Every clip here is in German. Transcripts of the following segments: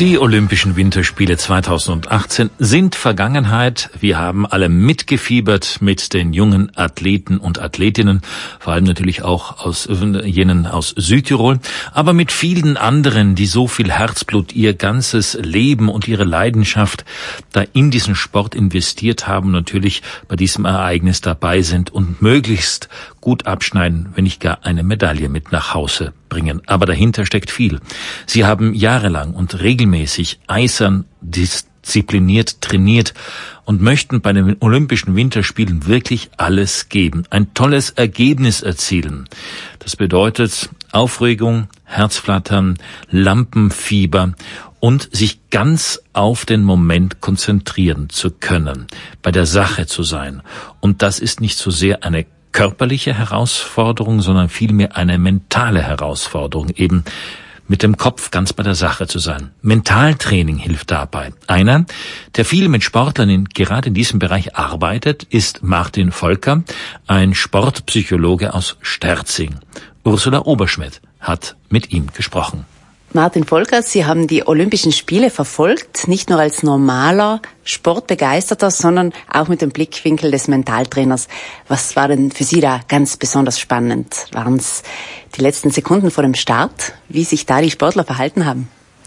Die Olympischen Winterspiele 2018 sind Vergangenheit. Wir haben alle mitgefiebert mit den jungen Athleten und Athletinnen, vor allem natürlich auch aus jenen aus Südtirol, aber mit vielen anderen, die so viel Herzblut, ihr ganzes Leben und ihre Leidenschaft da in diesen Sport investiert haben, natürlich bei diesem Ereignis dabei sind und möglichst gut abschneiden, wenn nicht gar eine Medaille mit nach Hause bringen. Aber dahinter steckt viel. Sie haben jahrelang und regelmäßig eisern, diszipliniert trainiert und möchten bei den Olympischen Winterspielen wirklich alles geben. Ein tolles Ergebnis erzielen. Das bedeutet Aufregung, Herzflattern, Lampenfieber und sich ganz auf den Moment konzentrieren zu können, bei der Sache zu sein. Und das ist nicht so sehr eine körperliche Herausforderung, sondern vielmehr eine mentale Herausforderung, eben mit dem Kopf ganz bei der Sache zu sein. Mentaltraining hilft dabei. Einer, der viel mit Sportlern gerade in diesem Bereich arbeitet, ist Martin Volker, ein Sportpsychologe aus Sterzing. Ursula Oberschmidt hat mit ihm gesprochen. Martin Volker, Sie haben die Olympischen Spiele verfolgt, nicht nur als normaler Sportbegeisterter, sondern auch mit dem Blickwinkel des Mentaltrainers. Was war denn für Sie da ganz besonders spannend? Waren es die letzten Sekunden vor dem Start, wie sich da die Sportler verhalten haben?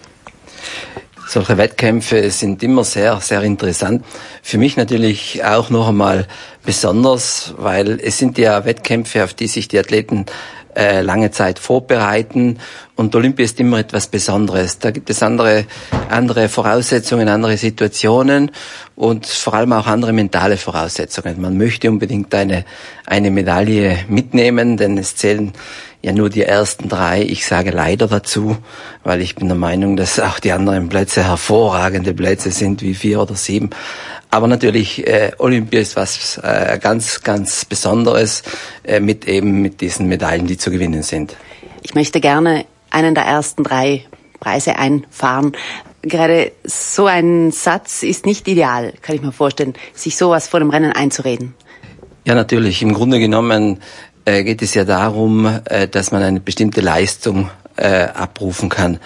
Solche Wettkämpfe sind immer sehr, sehr interessant. Für mich natürlich auch noch einmal besonders, weil es sind ja Wettkämpfe, auf die sich die Athleten lange Zeit vorbereiten, und Olympia ist immer etwas Besonderes. Da gibt es andere Voraussetzungen, andere Situationen und vor allem auch andere mentale Voraussetzungen. Man möchte unbedingt eine Medaille mitnehmen, denn es zählen ja nur die ersten 3. Ich sage leider dazu, weil ich bin der Meinung, dass auch die anderen Plätze hervorragende Plätze sind, wie 4 oder 7. Aber natürlich, Olympia ist was ganz, ganz Besonderes mit diesen Medaillen, die zu gewinnen sind. Ich möchte gerne einen der ersten 3 Preise einfahren. Gerade so ein Satz ist nicht ideal, kann ich mir vorstellen, sich sowas vor dem Rennen einzureden. Ja, natürlich. Im Grunde genommen geht es ja darum, dass man eine bestimmte Leistung abrufen kann.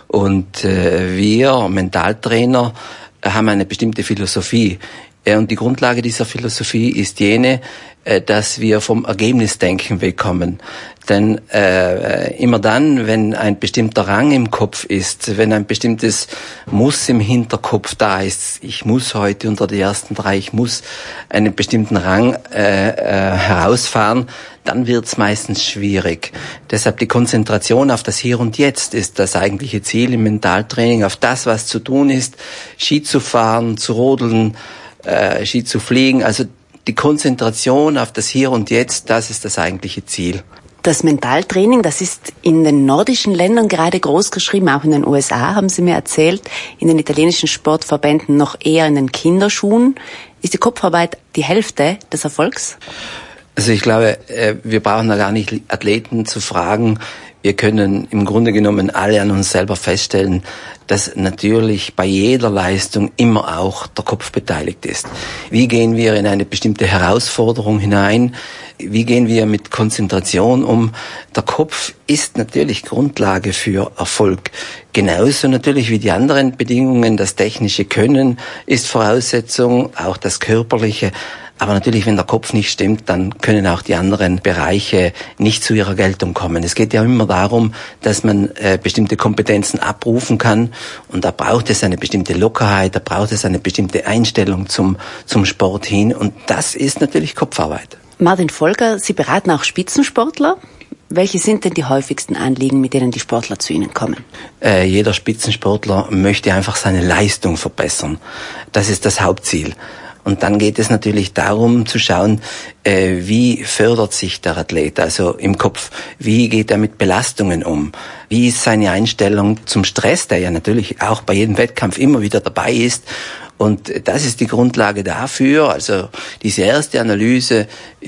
Und wir Mentaltrainer haben eine bestimmte Philosophie. Und die Grundlage dieser Philosophie ist jene, dass wir vom Ergebnisdenken wegkommen. Denn immer dann, wenn ein bestimmter Rang im Kopf ist, wenn ein bestimmtes Muss im Hinterkopf da ist, ich muss heute unter die ersten 3, ich muss einen bestimmten Rang herausfahren, dann wird's meistens schwierig. Deshalb die Konzentration auf das Hier und Jetzt ist das eigentliche Ziel im Mentaltraining, auf das, was zu tun ist, Ski zu fahren, zu rodeln, Ski zu fliegen, also die Konzentration auf das Hier und Jetzt, das ist das eigentliche Ziel. Das Mentaltraining, das ist in den nordischen Ländern gerade groß geschrieben, auch in den USA, haben Sie mir erzählt, in den italienischen Sportverbänden noch eher in den Kinderschuhen. Ist die Kopfarbeit die Hälfte des Erfolgs? Also ich glaube, wir brauchen da gar nicht Athleten zu fragen. Wir können im Grunde genommen alle an uns selber feststellen, dass natürlich bei jeder Leistung immer auch der Kopf beteiligt ist. Wie gehen wir in eine bestimmte Herausforderung hinein? Wie gehen wir mit Konzentration um? Der Kopf ist natürlich Grundlage für Erfolg. Genauso natürlich wie die anderen Bedingungen. Das technische Können ist Voraussetzung, auch das körperliche. Aber natürlich, wenn der Kopf nicht stimmt, dann können auch die anderen Bereiche nicht zu ihrer Geltung kommen. Es geht ja immer darum, dass man bestimmte Kompetenzen abrufen kann. Und da braucht es eine bestimmte Lockerheit, da braucht es eine bestimmte Einstellung zum Sport hin. Und das ist natürlich Kopfarbeit. Martin Volker, Sie beraten auch Spitzensportler. Welche sind denn die häufigsten Anliegen, mit denen die Sportler zu Ihnen kommen? Jeder Spitzensportler möchte einfach seine Leistung verbessern. Das ist das Hauptziel. Und dann geht es natürlich darum zu schauen, wie fördert sich der Athlet, also im Kopf, wie geht er mit Belastungen um, wie ist seine Einstellung zum Stress, der ja natürlich auch bei jedem Wettkampf immer wieder dabei ist. Und das ist die Grundlage dafür, also diese erste Analyse,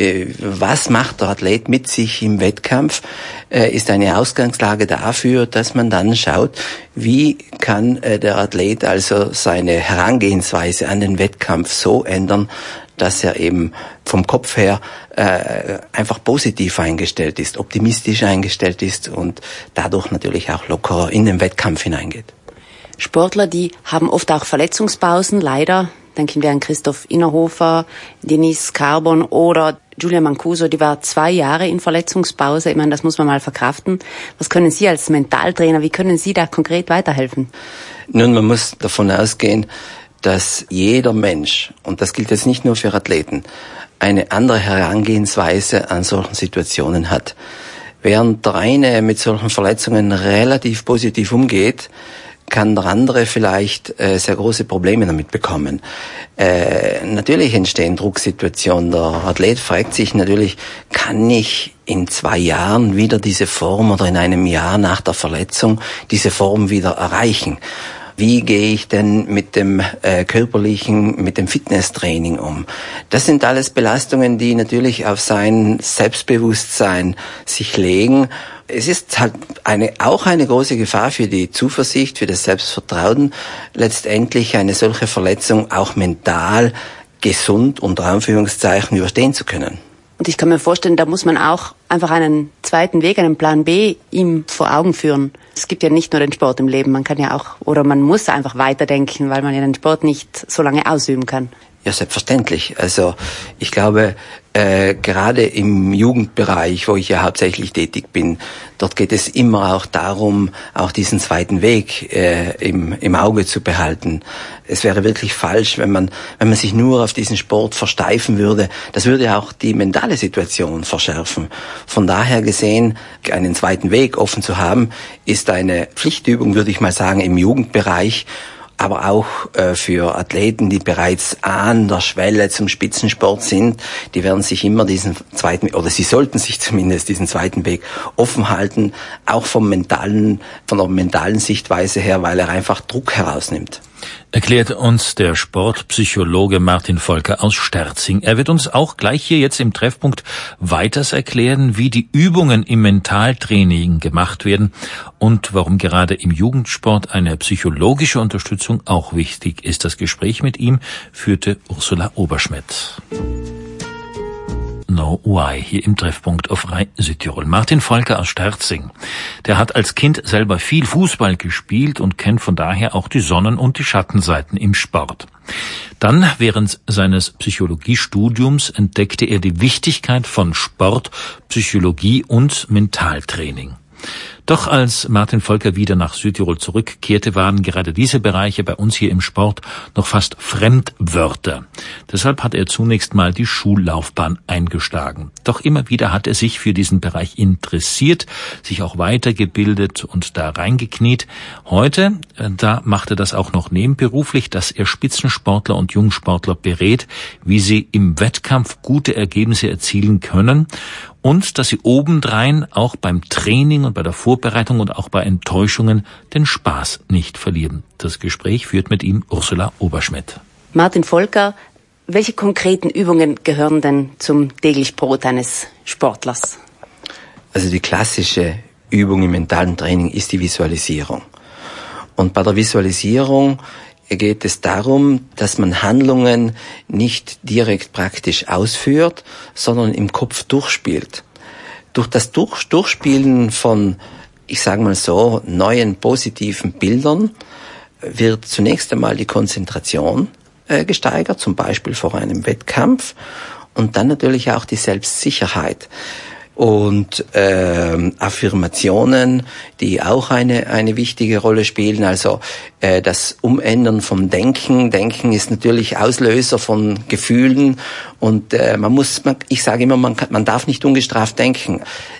was macht der Athlet mit sich im Wettkampf, ist eine Ausgangslage dafür, dass man dann schaut, wie kann der Athlet also seine Herangehensweise an den Wettkampf so ändern, dass er eben vom Kopf her einfach positiv eingestellt ist, optimistisch eingestellt ist und dadurch natürlich auch lockerer in den Wettkampf hineingeht. Sportler, die haben oft auch Verletzungspausen, leider. Denken wir an Christoph Innerhofer, Denise Carbon oder Giulia Mancuso, die war 2 Jahre in Verletzungspause. Ich meine, das muss man mal verkraften. Was können Sie als Mentaltrainer, wie können Sie da konkret weiterhelfen? Nun, man muss davon ausgehen, dass jeder Mensch, und das gilt jetzt nicht nur für Athleten, eine andere Herangehensweise an solchen Situationen hat. Während der eine mit solchen Verletzungen relativ positiv umgeht, kann der andere vielleicht sehr große Probleme damit bekommen. Natürlich entstehen Drucksituationen. Der Athlet fragt sich natürlich, kann ich in 2 Jahren wieder diese Form oder in einem Jahr nach der Verletzung diese Form wieder erreichen? Wie gehe ich denn mit dem mit dem Fitnesstraining um? Das sind alles Belastungen, die natürlich auf sein Selbstbewusstsein sich legen. Es ist halt auch eine große Gefahr für die Zuversicht, für das Selbstvertrauen, letztendlich eine solche Verletzung auch mental gesund unter Anführungszeichen überstehen zu können. Und ich kann mir vorstellen, da muss man auch einfach einen zweiten Weg, einen Plan B ihm vor Augen führen. Es gibt ja nicht nur den Sport im Leben, man kann ja auch, oder man muss einfach weiterdenken, weil man ja den Sport nicht so lange ausüben kann. Ja, selbstverständlich. Also ich glaube, gerade im Jugendbereich, wo ich ja hauptsächlich tätig bin, dort geht es immer auch darum, auch diesen zweiten Weg im Auge zu behalten. Es wäre wirklich falsch, wenn man sich nur auf diesen Sport versteifen würde. Das würde auch die mentale Situation verschärfen. Von daher gesehen, einen zweiten Weg offen zu haben, ist eine Pflichtübung, würde ich mal sagen, im Jugendbereich. Aber auch für Athleten, die bereits an der Schwelle zum Spitzensport sind, die werden sich immer diesen zweiten, oder sie sollten sich zumindest diesen zweiten Weg offen halten, auch von der mentalen Sichtweise her, weil er einfach Druck herausnimmt. Erklärt uns der Sportpsychologe Martin Volker aus Sterzing. Er wird uns auch gleich hier jetzt im Treffpunkt weiters erklären, wie die Übungen im Mentaltraining gemacht werden und warum gerade im Jugendsport eine psychologische Unterstützung auch wichtig ist. Das Gespräch mit ihm führte Ursula Oberschmidt. Know Why, hier im Treffpunkt auf Rai Südtirol. Martin Volker aus Sterzing. Der hat als Kind selber viel Fußball gespielt und kennt von daher auch die Sonnen- und die Schattenseiten im Sport. Dann, während seines Psychologiestudiums, entdeckte er die Wichtigkeit von Sport, Psychologie und Mentaltraining. Doch als Martin Volker wieder nach Südtirol zurückkehrte, waren gerade diese Bereiche bei uns hier im Sport noch fast Fremdwörter. Deshalb hat er zunächst mal die Schullaufbahn eingeschlagen. Doch immer wieder hat er sich für diesen Bereich interessiert, sich auch weitergebildet und da reingekniet. Heute, da macht er das auch noch nebenberuflich, dass er Spitzensportler und Jungsportler berät, wie sie im Wettkampf gute Ergebnisse erzielen können. Und dass sie obendrein auch beim Training und bei der Vorbereitung und auch bei Enttäuschungen den Spaß nicht verlieren. Das Gespräch führt mit ihm Ursula Oberschmidt. Martin Volker, welche konkreten Übungen gehören denn zum täglichen Brot eines Sportlers? Also die klassische Übung im mentalen Training ist die Visualisierung. Und bei der Visualisierung geht es darum, dass man Handlungen nicht direkt praktisch ausführt, sondern im Kopf durchspielt. Durch das Durchspielen von, ich sage mal so, neuen positiven Bildern wird zunächst einmal die Konzentration gesteigert, zum Beispiel vor einem Wettkampf, und dann natürlich auch die Selbstsicherheit. Und Affirmationen, die auch eine wichtige Rolle spielen, also das Umändern vom Denken. Denken ist natürlich Auslöser von Gefühlen und ich sage immer, man darf nicht ungestraft denken.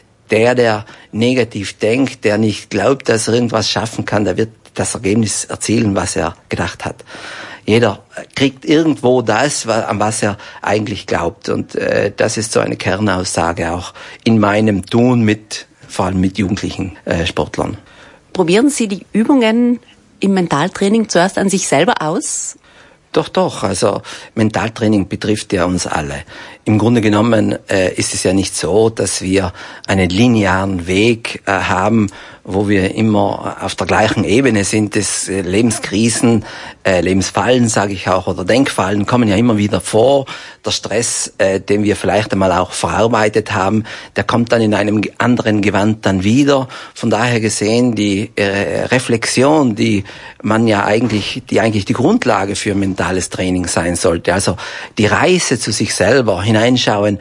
Der negativ denkt, der nicht glaubt, dass er irgendwas schaffen kann, der wird das Ergebnis erzielen, was er gedacht hat. Jeder kriegt irgendwo das, an was er eigentlich glaubt. Und das ist so eine Kernaussage auch in meinem Tun vor allem mit jugendlichen Sportlern. Probieren Sie die Übungen im Mentaltraining zuerst an sich selber aus? Doch. Also Mentaltraining betrifft ja uns alle. Im Grunde genommen ist es ja nicht so, dass wir einen linearen Weg haben, wo wir immer auf der gleichen Ebene sind. Das Lebenskrisen, Lebensfallen, sage ich auch, oder Denkfallen kommen ja immer wieder vor. Der Stress, den wir vielleicht einmal auch verarbeitet haben, der kommt dann in einem anderen Gewand dann wieder. Von daher gesehen, die Reflexion, die eigentlich die Grundlage für mentales Training sein sollte. Also die Reise zu sich selber, hineinschauen,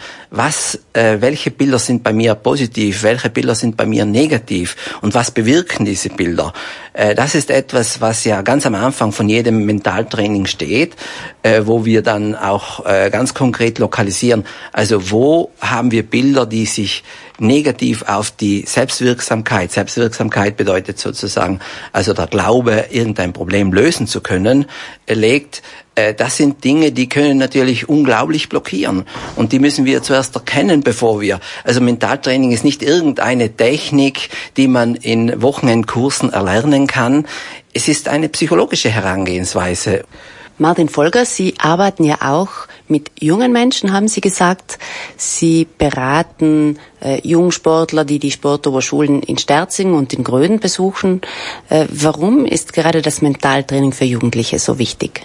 welche Bilder sind bei mir positiv, welche Bilder sind bei mir negativ und was bewirken diese Bilder. Das ist etwas, was ja ganz am Anfang von jedem Mentaltraining steht, wo wir dann auch ganz konkret lokalisieren. Also wo haben wir Bilder, die sich negativ auf die Selbstwirksamkeit bedeutet sozusagen, also der Glaube, irgendein Problem lösen zu können, legt. Das sind Dinge, die können natürlich unglaublich blockieren. Und die müssen wir zuerst erkennen, also Mentaltraining ist nicht irgendeine Technik, die man in Wochenendkursen erlernen kann. Es ist eine psychologische Herangehensweise. Martin Volker, Sie arbeiten ja auch mit jungen Menschen, haben Sie gesagt. Sie beraten Jungsportler, die Sportoberschulen in Sterzing und in Gröden besuchen. Warum ist gerade das Mentaltraining für Jugendliche so wichtig?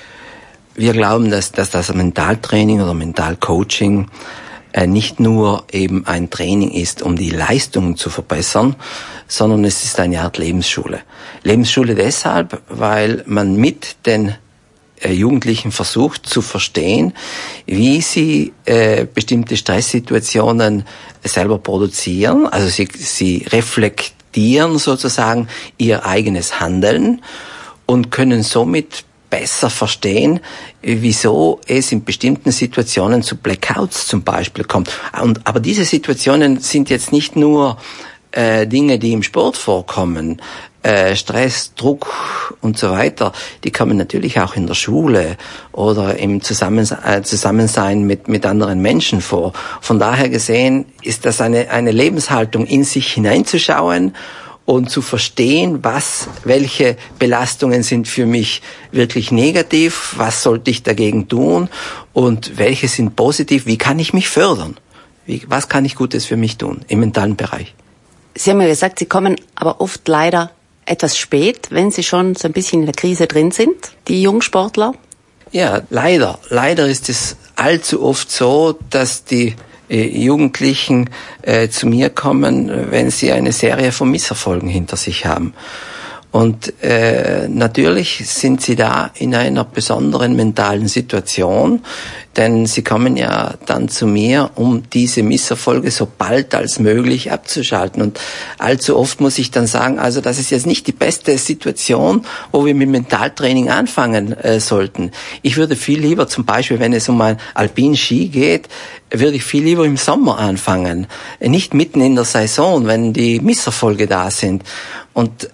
Wir glauben, dass das Mentaltraining oder Mentalcoaching nicht nur eben ein Training ist, um die Leistungen zu verbessern, sondern es ist eine Art Lebensschule. Lebensschule deshalb, weil man mit den Jugendlichen versucht zu verstehen, wie sie bestimmte Stresssituationen selber produzieren. Also sie reflektieren sozusagen ihr eigenes Handeln und können somit besser verstehen, wieso es in bestimmten Situationen zu Blackouts zum Beispiel kommt. Aber diese Situationen sind jetzt nicht nur Dinge, die im Sport vorkommen, Stress, Druck und so weiter, die kommen natürlich auch in der Schule oder im Zusammensein mit anderen Menschen vor. Von daher gesehen ist das eine Lebenshaltung, in sich hineinzuschauen und zu verstehen, welche Belastungen sind für mich wirklich negativ, was sollte ich dagegen tun und welche sind positiv, wie kann ich mich fördern, was kann ich Gutes für mich tun im mentalen Bereich. Sie haben ja gesagt, Sie kommen aber oft leider etwas spät, wenn Sie schon so ein bisschen in der Krise drin sind, die Jungsportler. Ja, leider. Leider ist es allzu oft so, dass die Jugendlichen zu mir kommen, wenn sie eine Serie von Misserfolgen hinter sich haben. Und natürlich sind sie da in einer besonderen mentalen Situation, denn sie kommen ja dann zu mir, um diese Misserfolge so bald als möglich abzuschalten. Und allzu oft muss ich dann sagen, also das ist jetzt nicht die beste Situation, wo wir mit Mentaltraining anfangen sollten. Ich würde viel lieber, zum Beispiel, wenn es um ein Alpin-Ski geht, würde ich viel lieber im Sommer anfangen, nicht mitten in der Saison, wenn die Misserfolge da sind. Und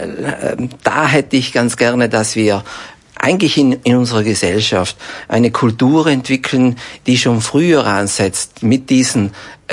da hätte ich ganz gerne, dass wir eigentlich in unserer Gesellschaft eine Kultur entwickeln, die schon früher ansetzt mit dieser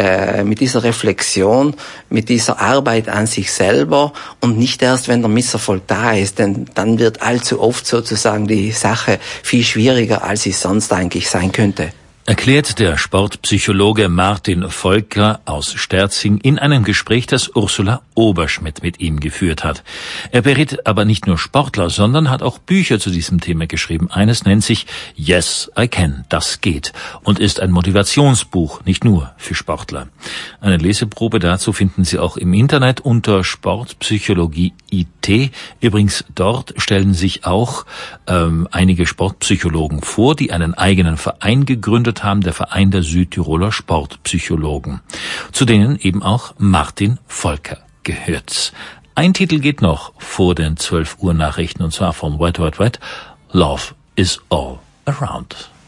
Reflexion, mit dieser Arbeit an sich selber und nicht erst, wenn der Misserfolg da ist, denn dann wird allzu oft sozusagen die Sache viel schwieriger, als sie sonst eigentlich sein könnte. Erklärt der Sportpsychologe Martin Volker aus Sterzing in einem Gespräch, das Ursula Oberschmidt mit ihm geführt hat. Er berät aber nicht nur Sportler, sondern hat auch Bücher zu diesem Thema geschrieben. Eines nennt sich Yes, I Can, das geht und ist ein Motivationsbuch, nicht nur für Sportler. Eine Leseprobe dazu finden Sie auch im Internet unter Sportpsychologie IT. Übrigens, dort stellen sich auch einige Sportpsychologen vor, die einen eigenen Verein gegründet haben, der Verein der Südtiroler Sportpsychologen, zu denen eben auch Martin Volker gehört. Ein Titel geht noch vor den 12 Uhr Nachrichten und zwar von Wet, Wet, Wet, Love is All Around.